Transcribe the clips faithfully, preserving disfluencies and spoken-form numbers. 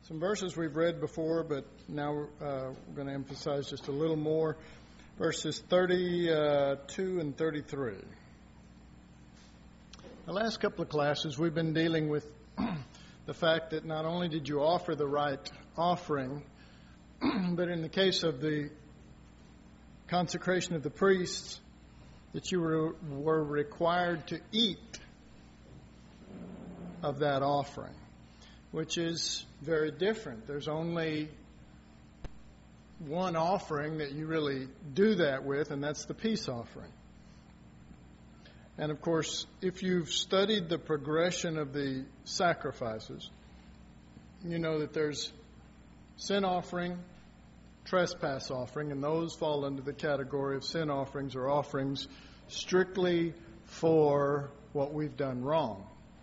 Some verses we've read before, but now uh, we're going to emphasize just a little more. Verses thirty-two and thirty-three. The last couple of classes, we've been dealing with the fact that not only did you offer the right offering, but in the case of the consecration of the priests, that you were, were required to eat of that offering, which is very different. There's only one offering that you really do that with, and that's the peace offering. And of course, if you've studied the progression of the sacrifices, you know that there's sin offering, trespass offering, and those fall under the category of sin offerings or offerings strictly for what we've done wrong.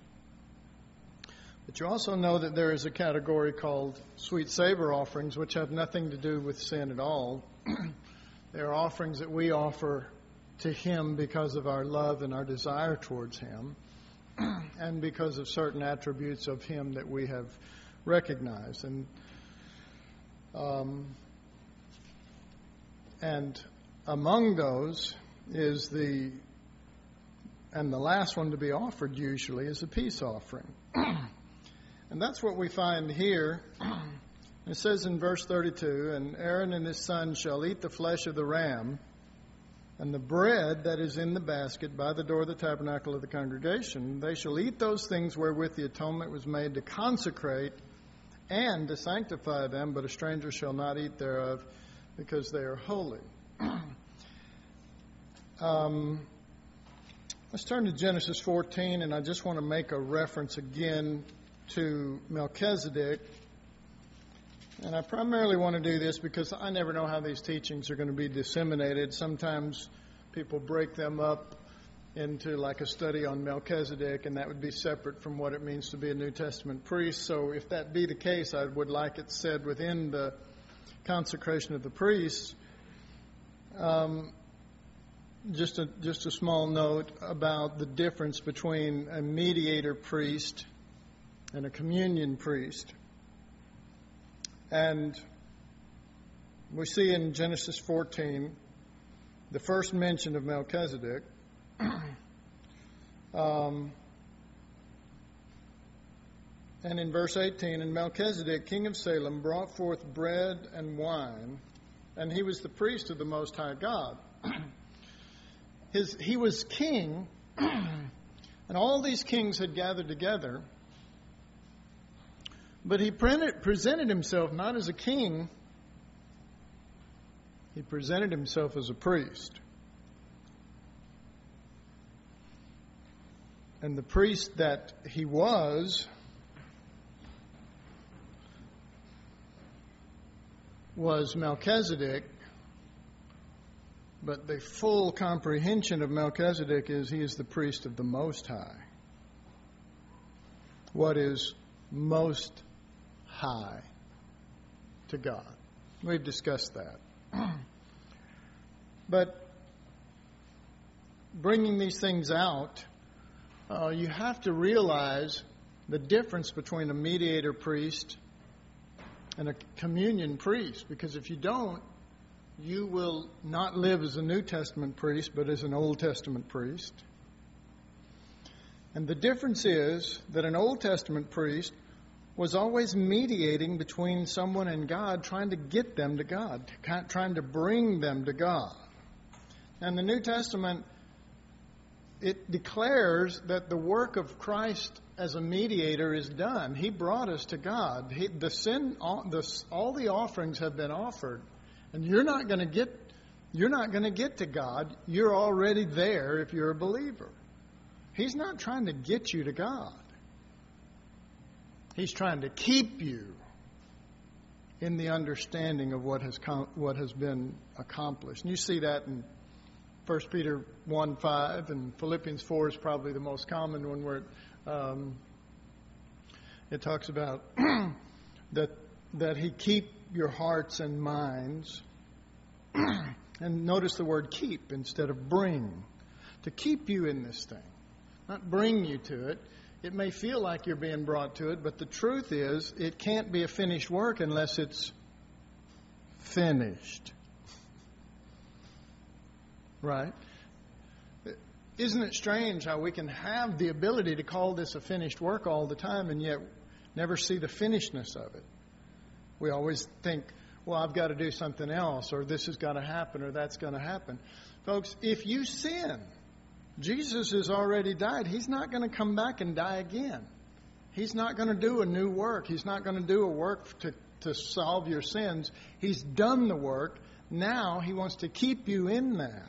But you also know that there is a category called sweet savor offerings, which have nothing to do with sin at all. They are offerings that we offer to Him because of our love and our desire towards Him, and because of certain attributes of Him that we have recognized. And um, and among those is the, and the last one to be offered usually is a peace offering. And that's what we find here. It says in verse thirty-two, "And Aaron and his sons shall eat the flesh of the ram, and the bread that is in the basket by the door of the tabernacle of the congregation. They shall eat those things wherewith the atonement was made to consecrate and to sanctify them, but a stranger shall not eat thereof, because they are holy." um, let's turn to Genesis fourteen, and I just want to make a reference again to Melchizedek. And I primarily want to do this because I never know how these teachings are going to be disseminated. Sometimes people break them up into like a study on Melchizedek, and that would be separate from what it means to be a New Testament priest. So if that be the case, I would like it said within the consecration of the priests. Um, just a just a small note about the difference between a mediator priest and a communion priest. And we see in Genesis fourteen the first mention of Melchizedek. um, and in verse eighteen, "And Melchizedek, king of Salem, brought forth bread and wine, and he was the priest of the Most High God." His, he was king, and all these kings had gathered together. But he presented himself not as a king, he presented himself as a priest. And the priest that he was was Melchizedek, but the full comprehension of Melchizedek is he is the priest of the Most High. What is most high to God? We've discussed that. But bringing these things out, uh, you have to realize the difference between a mediator priest and a communion priest, because if you don't, you will not live as a New Testament priest, but as an Old Testament priest. And the difference is that an Old Testament priest was always mediating between someone and God, trying to get them to God, trying to bring them to God. And the New Testament, it declares that the work of Christ as a mediator is done. He brought us to God. He, the sin, all the, all the offerings have been offered, and you're not going to get, you're not going to get to God. You're already there if you're a believer. He's not trying to get you to God. He's trying to keep you in the understanding of what has com- what has been accomplished. And you see that in First Peter one five, and Philippians four is probably the most common one, where it, um, it talks about that that He keep your hearts and minds. And notice the word keep instead of bring. To keep you in this thing, not bring you to it. It may feel like you're being brought to it, but the truth is it can't be a finished work unless it's finished. Right? Isn't it strange how we can have the ability to call this a finished work all the time and yet never see the finishedness of it? We always think, well, I've got to do something else, or this has got to happen, or that's going to happen. Folks, if you sin, Jesus has already died. He's not going to come back and die again. He's not going to do a new work. He's not going to do a work to, to solve your sins. He's done the work. Now He wants to keep you in that.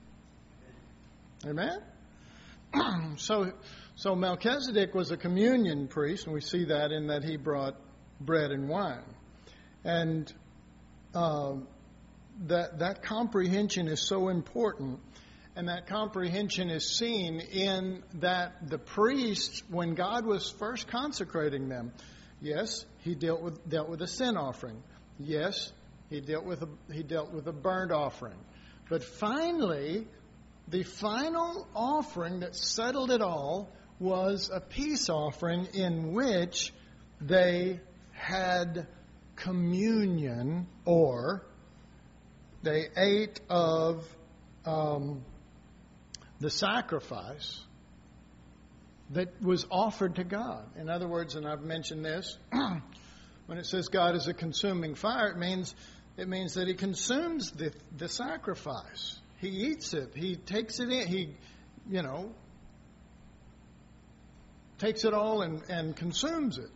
Amen? so, so Melchizedek was a communion priest, and we see that in that he brought bread and wine. And uh, that that comprehension is so important, and that comprehension is seen in that the priests, when God was first consecrating them, yes, he dealt with dealt with a sin offering. Yes, he dealt with a, he dealt with a burnt offering. But finally, the final offering that settled it all was a peace offering in which they had communion, or they ate of um, the sacrifice that was offered to God. In other words, and I've mentioned this, when it says God is a consuming fire, it means it means that He consumes the the sacrifice. He eats it. He takes it in. He, you know, takes it all and, and consumes it.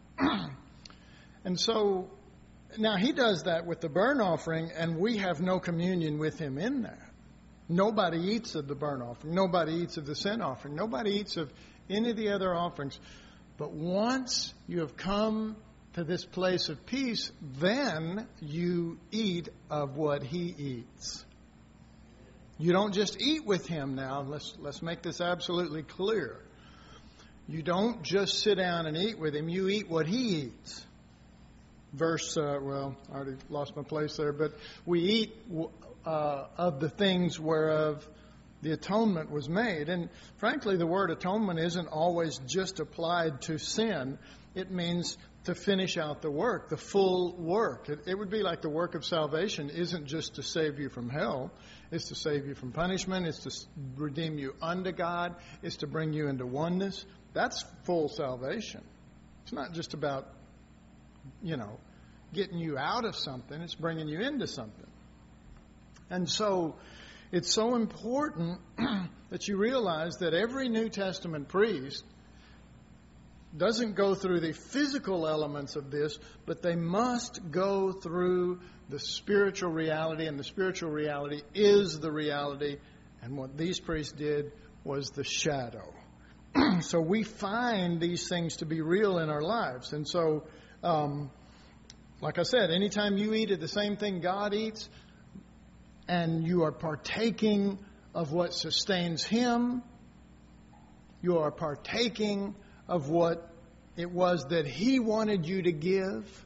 And so, now He does that with the burnt offering, and we have no communion with Him in that. Nobody eats of the burnt offering. Nobody eats of the sin offering. Nobody eats of any of the other offerings. But once you have come to this place of peace, then you eat of what He eats. You don't just eat with Him now. Let's let's make this absolutely clear. You don't just sit down and eat with Him. You eat what He eats. Verse, uh, well, I already lost my place there, but we eat uh, of the things whereof the atonement was made. And frankly, the word atonement isn't always just applied to sin. It means to finish out the work, the full work. It, it would be like the work of salvation isn't just to save you from hell. It's to save you from punishment. It's to redeem you unto God. It's to bring you into oneness. That's full salvation. It's not just about, you know, getting you out of something. It's bringing you into something. And so it's so important that you realize that every New Testament priest doesn't go through the physical elements of this, but they must go through the spiritual reality, and the spiritual reality is the reality, and what these priests did was the shadow. So we find these things to be real in our lives. And so, um, like I said, anytime you eat of the same thing God eats, and you are partaking of what sustains Him, you are partaking of what it was that He wanted you to give,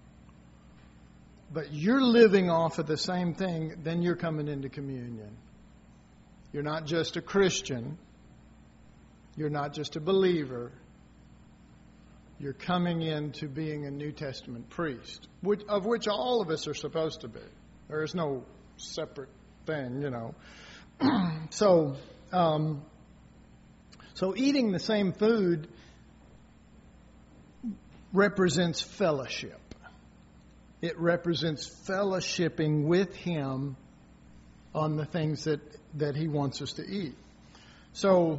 but you're living off of the same thing, then you're coming into communion. You're not just a Christian. You're not just a believer. You're coming into being a New Testament priest, which, of which all of us are supposed to be. There is no separate thing, you know. so, um, so eating the same food represents fellowship. It represents fellowshipping with Him on the things that, that He wants us to eat. So,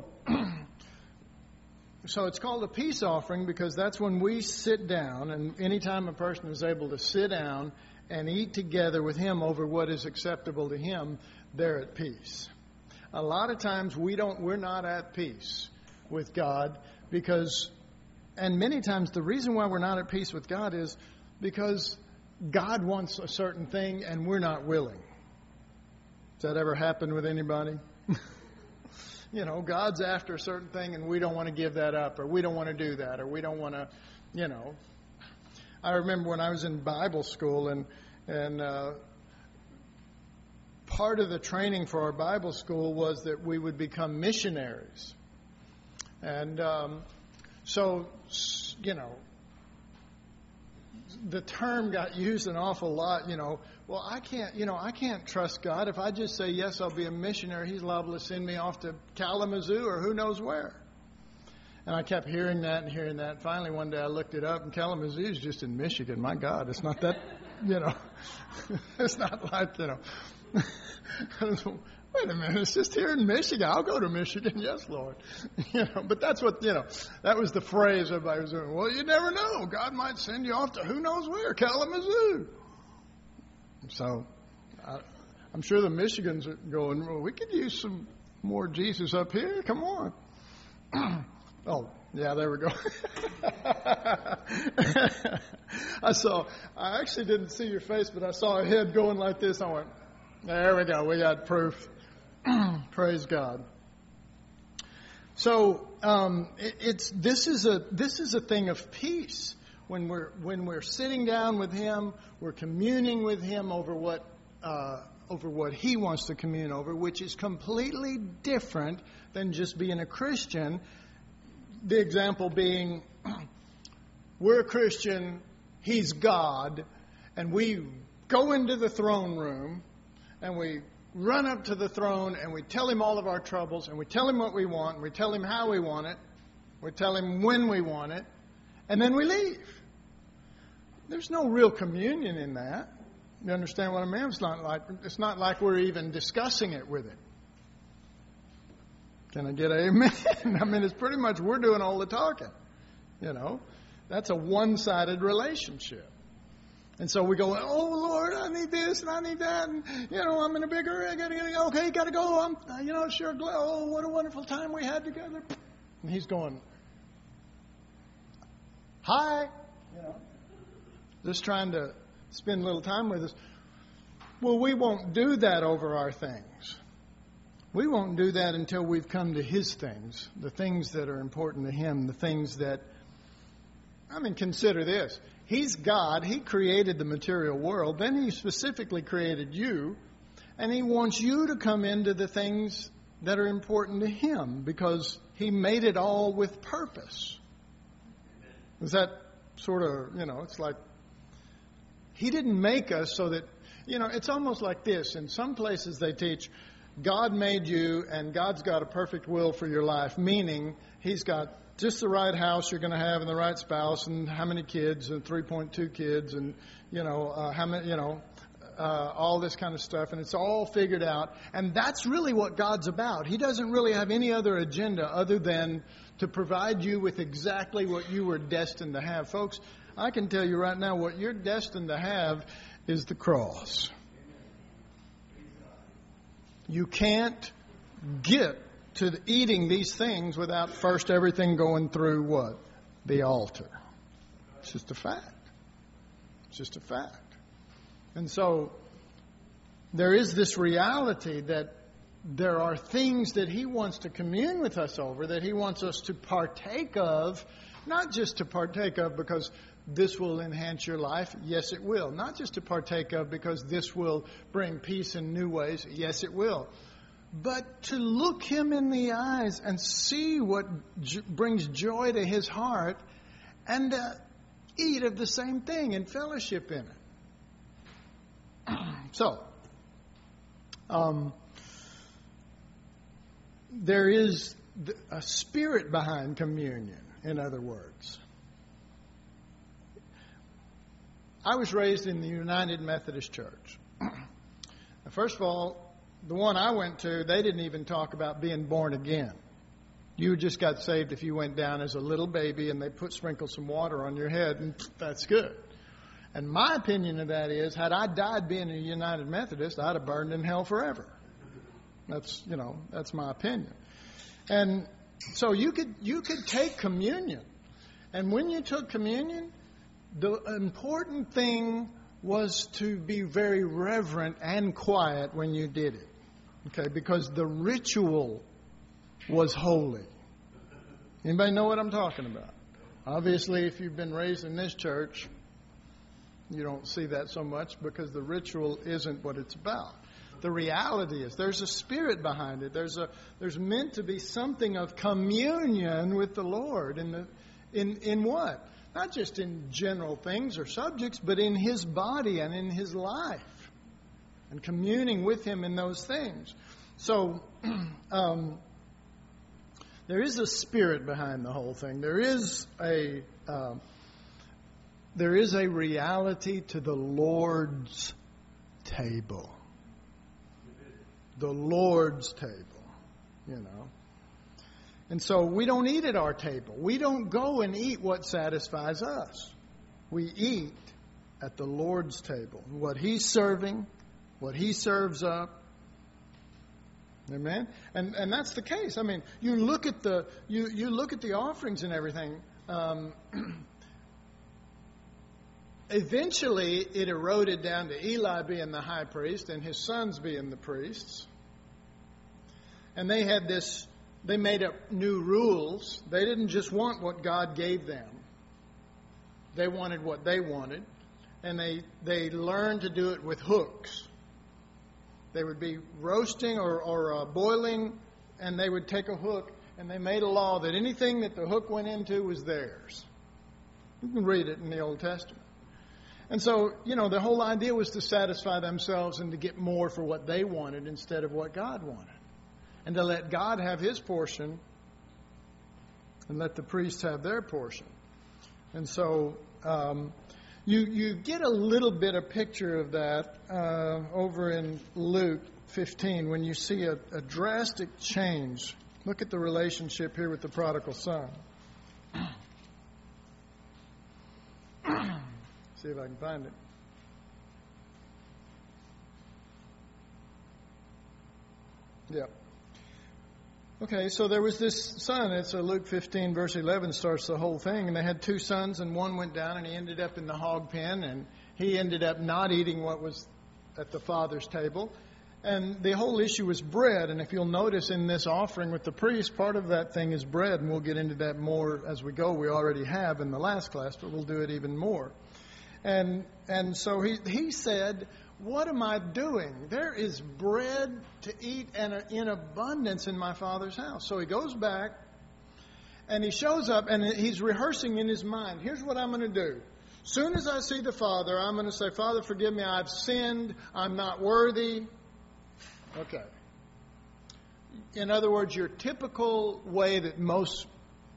so it's called a peace offering because that's when we sit down, and anytime a person is able to sit down and eat together with Him over what is acceptable to Him, they're at peace. A lot of times we don't, we're not at peace with God because, and many times the reason why we're not at peace with God is because God wants a certain thing and we're not willing. Has that ever happened with anybody? You know, God's after a certain thing and we don't want to give that up, or we don't want to do that, or we don't want to, you know. I remember when I was in Bible school, and and uh, part of the training for our Bible school was that we would become missionaries. And um, So, you know, the term got used an awful lot, you know, well, I can't, you know, I can't trust God. If I just say, yes, I'll be a missionary, he's liable to send me off to Kalamazoo or who knows where. And I kept hearing that and hearing that. Finally, one day I looked it up, and Kalamazoo is just in Michigan. My God, it's not that, you know, it's not like, you know, wait a minute, it's just here in Michigan. I'll go to Michigan, yes, Lord. You know, but that's what, you know, that was the phrase everybody was doing. Well, you never know. God might send you off to who knows where, Kalamazoo. So I, I'm sure the Michigans are going, well, we could use some more Jesus up here. Come on. Oh, yeah, there we go. I saw, I actually didn't see your face, but I saw a head going like this. I went, there we go. We got proof. Praise God. So um, it, it's this is a this is a thing of peace when we're when we're sitting down with Him, we're communing with Him over what uh, over what He wants to commune over, which is completely different than just being a Christian. The example being, we're a Christian, He's God, and we go into the throne room and we run up to the throne and we tell Him all of our troubles and we tell Him what we want and we tell Him how we want it. We tell Him when we want it, and then we leave. There's no real communion in that. You understand what I mean? It's not like it's not like we're even discussing it with Him. Can I get an amen? I mean, it's pretty much we're doing all the talking. You know, that's a one-sided relationship. And so we go, oh, Lord, I need this and I need that. And, you know, I'm in a big hurry. I got to go. Okay, got to go. I'm, you know, sure glad. Oh, what a wonderful time we had together. And He's going, hi. You know, just trying to spend a little time with us. Well, we won't do that over our things. We won't do that until we've come to His things, the things that are important to Him, the things that, I mean, consider this. He's God. He created the material world. Then He specifically created you. And He wants you to come into the things that are important to Him because He made it all with purpose. Is that sort of, you know, it's like He didn't make us so that, you know, it's almost like this. In some places they teach God made you and God's got a perfect will for your life, meaning He's got just the right house you're going to have and the right spouse and how many kids and three point two kids and, you know, uh, how many, you know, uh, all this kind of stuff. And it's all figured out. And that's really what God's about. He doesn't really have any other agenda other than to provide you with exactly what you were destined to have. Folks, I can tell you right now what you're destined to have is the cross. You can't get to the eating these things without first everything going through what? The altar. It's just a fact. It's just a fact. And so there is this reality that there are things that He wants to commune with us over, that He wants us to partake of, not just to partake of because this will enhance your life. Yes, it will. Not just to partake of because this will bring peace in new ways. Yes, it will. But to look Him in the eyes and see what j- brings joy to His heart and uh, eat of the same thing and fellowship in it. So, um, there is a spirit behind communion, in other words. I was raised in the United Methodist Church. First of all, the one I went to, they didn't even talk about being born again. You just got saved if you went down as a little baby and they put sprinkle some water on your head, and that's good. And my opinion of that is, had I died being a United Methodist, I'd have burned in hell forever. That's, you know, that's my opinion. And so you could you could take communion. And when you took communion, the important thing was to be very reverent and quiet when you did it. Okay, because the ritual was holy. Anybody know what I'm talking about? Obviously, if you've been raised in this church, you don't see that so much because the ritual isn't what it's about. The reality is there's a spirit behind it. There's a there's meant to be something of communion with the Lord in the In, in what? Not just in general things or subjects, but in His body and in His life. And communing with Him in those things. So, um, there is a spirit behind the whole thing. There is a uh, there is a reality to the Lord's table. The Lord's table, you know. And so we don't eat at our table. We don't go and eat what satisfies us. We eat at the Lord's table. What He's serving, what He serves up. Amen. And and that's the case. I mean, you look at the you, you look at the offerings and everything. Um, eventually, it eroded down to Eli being the high priest and his sons being the priests. And they had this. They made up new rules. They didn't just want what God gave them. They wanted what they wanted. And they, they learned to do it with hooks. They would be roasting or, or uh, boiling, and they would take a hook, and they made a law that anything that the hook went into was theirs. You can read it in the Old Testament. And so, you know, the whole idea was to satisfy themselves and to get more for what they wanted instead of what God wanted. And to let God have His portion and let the priests have their portion. And so um, you you get a little bit of picture of that uh, over in Luke fifteen when you see a, a drastic change. Look at the relationship here with the prodigal son. See if I can find it. Yep. Okay, so there was this son. It's a Luke fifteen, verse eleven starts the whole thing. And they had two sons, and one went down, and he ended up in the hog pen, and he ended up not eating what was at the father's table. And the whole issue was bread. And if you'll notice in this offering with the priest, part of that thing is bread, and we'll get into that more as we go. We already have in the last class, but we'll do it even more. And and so he he said, what am I doing? There is bread to eat and in abundance in my Father's house. So he goes back and he shows up and he's rehearsing in his mind. Here's what I'm going to do. Soon as I see the Father, I'm going to say, Father, forgive me. I've sinned. I'm not worthy. Okay. In other words, your typical way that most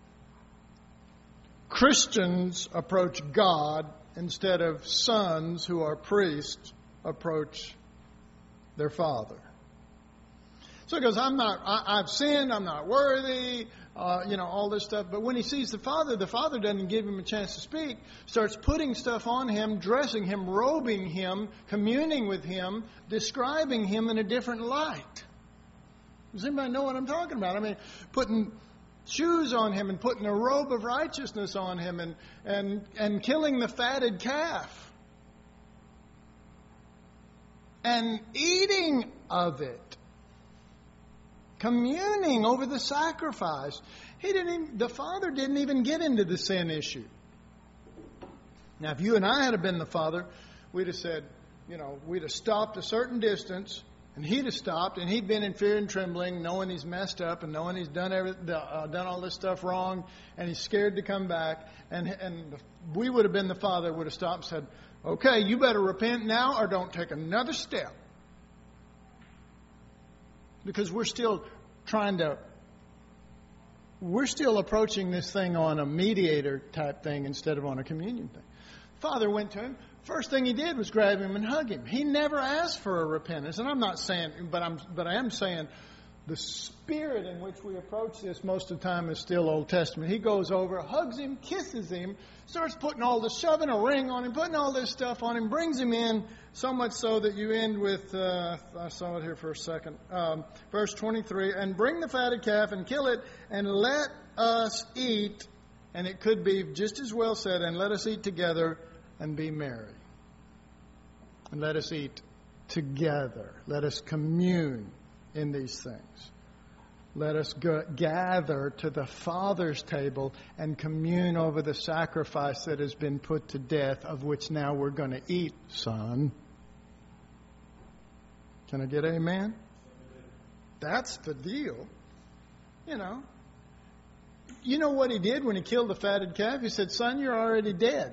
Christians approach God instead of sons who are priests approach their father. So he goes, I'm not, I, I've sinned, I'm not worthy, uh, you know, all this stuff. But when he sees the father, the father doesn't give him a chance to speak, starts putting stuff on him, dressing him, robing him, communing with him, describing him in a different light. Does anybody know what I'm talking about? I mean, putting shoes on him and putting a robe of righteousness on him and, and, and killing the fatted calf. And eating of it, communing over the sacrifice. He didn't even, the Father didn't even get into the sin issue. Now, if you and I had been the Father, we'd have said, you know, we'd have stopped a certain distance, and he'd have stopped, and he'd been in fear and trembling, knowing he's messed up, and knowing he's done every, uh, done all this stuff wrong, and he's scared to come back. And and we would have been the Father, would have stopped and said, okay, you better repent now or don't take another step. Because we're still trying to, we're still approaching this thing on a mediator type thing instead of on a communion thing. Father went to him. First thing he did was grab him and hug him. He never asked for a repentance. And I'm not saying, but I'm, but I am saying the spirit in which we approach this most of the time is still Old Testament. He goes over, hugs him, kisses him, starts putting all this, shoving a ring on him, putting all this stuff on him, brings him in, so much so that you end with, uh, I saw it here for a second, um, verse twenty-three, and bring the fatted calf and kill it, and let us eat, and it could be just as well said, and let us eat together and be merry. And let us eat together. Let us commune in these things. Let us go, gather to the Father's table and commune over the sacrifice that has been put to death, of which now we're going to eat, son. Can I get amen? That's the deal. You know, you know what he did when he killed the fatted calf? He said, son, you're already dead.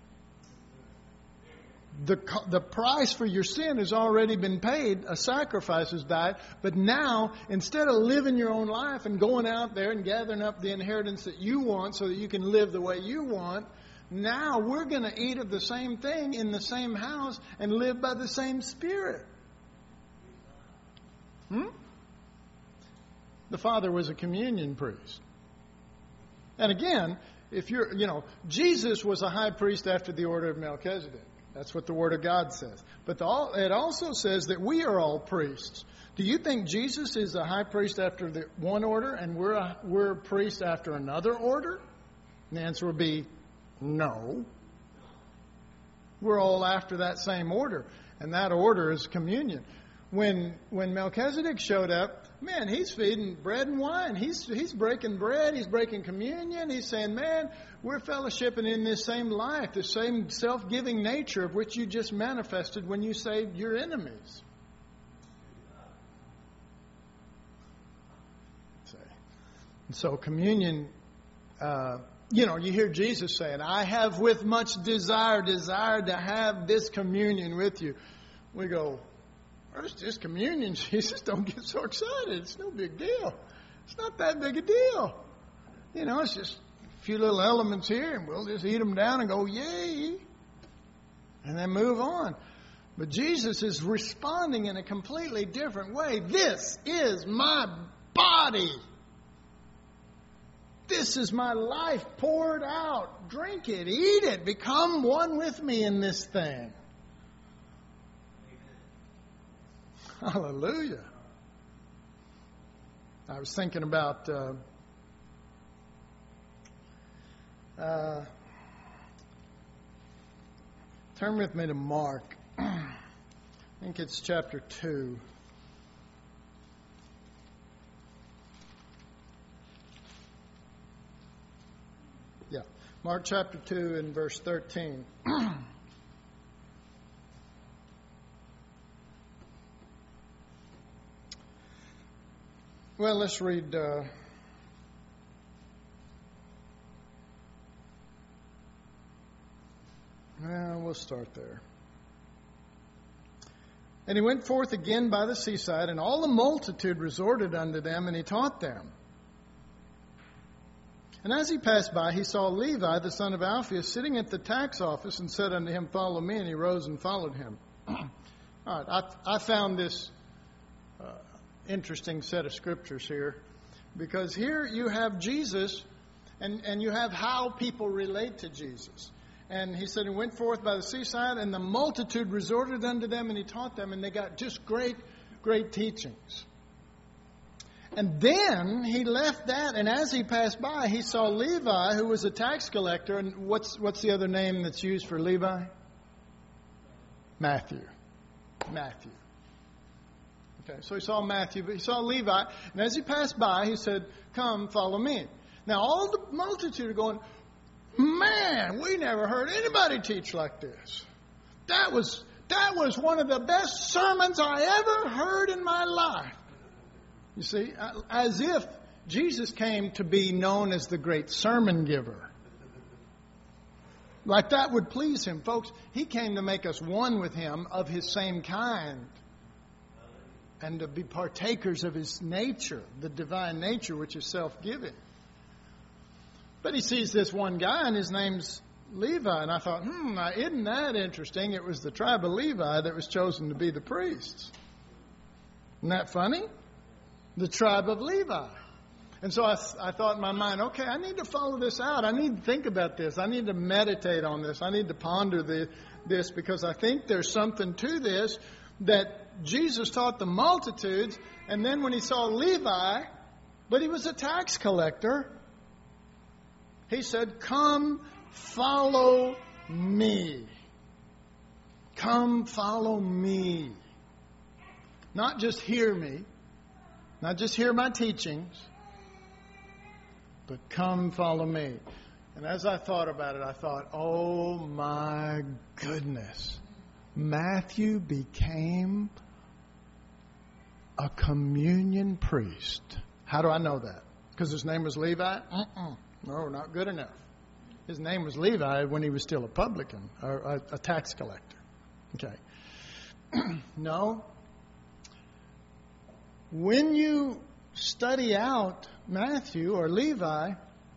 The, the price for your sin has already been paid. A sacrifice has died. But now, instead of living your own life and going out there and gathering up the inheritance that you want so that you can live the way you want, now we're going to eat of the same thing in the same house and live by the same Spirit. Hmm? The Father was a communion priest. And again, if you're, you know, Jesus was a high priest after the order of Melchizedek. That's what the Word of God says. But the, it also says that we are all priests. Do you think Jesus is a high priest after the one order and we're a, we're a priest after another order? And the answer would be no. We're all after that same order. And that order is communion. When when Melchizedek showed up, man, he's feeding bread and wine. He's he's breaking bread. He's breaking communion. He's saying, man, we're fellowshipping in this same life, the same self-giving nature of which you just manifested when you saved your enemies. And so communion, uh, you know, you hear Jesus saying, I have with much desire, desired to have this communion with you. We go, where's this communion, Jesus? Don't get so excited. It's no big deal. It's not that big a deal. You know, it's just a few little elements here, and we'll just eat them down and go, yay, and then move on. But Jesus is responding in a completely different way. This is my body. This is my life poured out. Drink it, eat it, become one with me in this thing. Hallelujah. I was thinking about uh, uh, turn with me to Mark. I think it's chapter two. Yeah, Mark chapter two and verse thirteen. Well, let's read. Uh, well, we'll start there. And he went forth again by the seaside, and all the multitude resorted unto them, and he taught them. And as he passed by, he saw Levi, the son of Alphaeus, sitting at the tax office, and said unto him, Follow me. And he rose and followed him. All right, I, I found this uh, interesting set of scriptures here, because here you have Jesus, and, and you have how people relate to Jesus. And he said he went forth by the seaside, and the multitude resorted unto them, and he taught them, and they got just great, great teachings. And then he left that, and as he passed by, he saw Levi, who was a tax collector. And what's what's the other name that's used for Levi? Matthew. Matthew. Okay, so he saw Matthew, but he saw Levi, and as he passed by, he said, Come, follow me. Now all the multitude are going, Man, we never heard anybody teach like this. That was that was one of the best sermons I ever heard in my life. You see, as if Jesus came to be known as the great sermon giver. Like that would please him. Folks, he came to make us one with him of his same kind. And to be partakers of his nature, the divine nature, which is self-giving. But he sees this one guy, and his name's Levi. And I thought, hmm, isn't that interesting? It was the tribe of Levi that was chosen to be the priests. Isn't that funny? The tribe of Levi. And so I, I thought in my mind, okay, I need to follow this out. I need to think about this. I need to meditate on this. I need to ponder the, this, because I think there's something to this that Jesus taught the multitudes. And then when he saw Levi, but he was a tax collector, he said, Come, follow me. Come, follow me. Not just hear me. Not just hear my teachings, but come follow me. And as I thought about it, I thought, oh my goodness. Matthew became a communion priest. How do I know that? Because his name was Levi? Mm-mm. No, not good enough. His name was Levi when he was still a publican, or a, a tax collector. Okay. No. When you study out Matthew or Levi,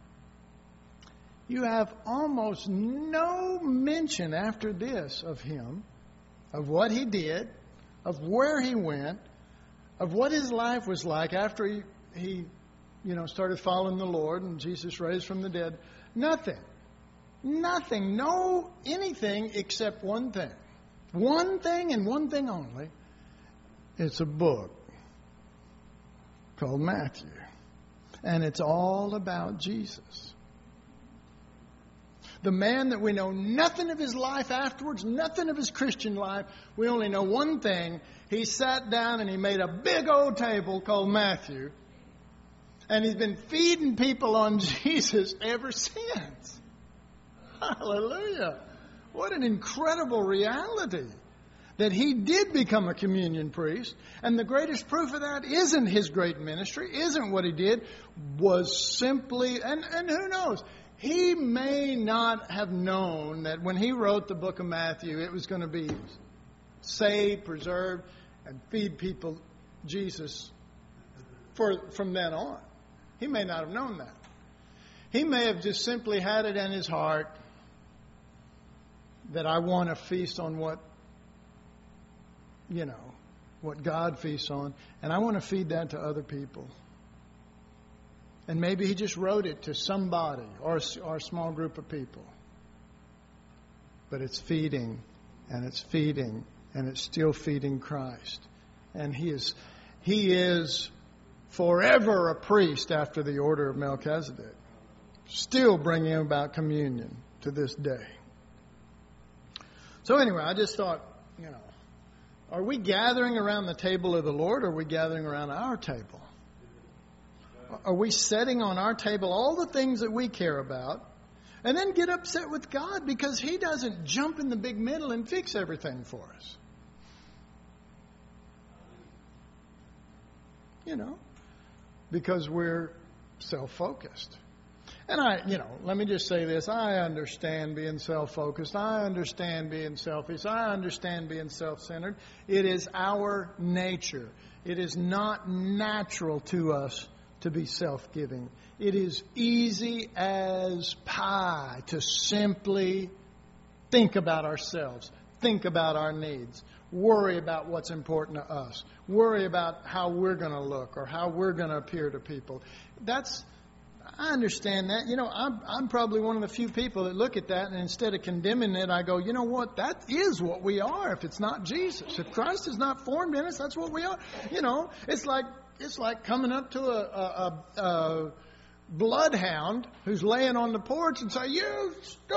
you have almost no mention after this of him, of what he did, of where he went, of what his life was like after he, he you know, started following the Lord and Jesus raised from the dead. Nothing. Nothing. No anything except one thing. One thing and one thing only. It's a book called Matthew. And it's all about Jesus. The man that we know nothing of his life afterwards, nothing of his Christian life. We only know one thing. He sat down and he made a big old table called Matthew. And he's been feeding people on Jesus ever since. Hallelujah. What an incredible reality. That he did become a communion priest. And the greatest proof of that isn't his great ministry, isn't what he did, was simply, and, and who knows, he may not have known that when he wrote the book of Matthew, it was going to be save, preserve, and feed people Jesus for from then on. He may not have known that. He may have just simply had it in his heart that I want to feast on what, you know, what God feasts on, and I want to feed that to other people. And maybe he just wrote it to somebody or, or a small group of people. But it's feeding, and it's feeding, and it's still feeding Christ. And he is, he is forever a priest after the order of Melchizedek. Still bringing about communion to this day. So anyway, I just thought, you know, are we gathering around the table of the Lord, or are we gathering around our table? Are we setting on our table all the things that we care about and then get upset with God because he doesn't jump in the big middle and fix everything for us? You know, because we're self-focused. And I, you know, let me just say this. I understand being self-focused. I understand being selfish. I understand being self-centered. It is our nature. It is not natural to us to be self-giving. It is easy as pie to simply think about ourselves, think about our needs, worry about what's important to us, worry about how we're going to look or how we're going to appear to people. That's, I understand that. You know, I'm, I'm probably one of the few people that look at that, and instead of condemning it, I go, you know what? That is what we are if it's not Jesus. If Christ is not formed in us, that's what we are. You know, it's like it's like coming up to a, a, a, a bloodhound who's laying on the porch and say, you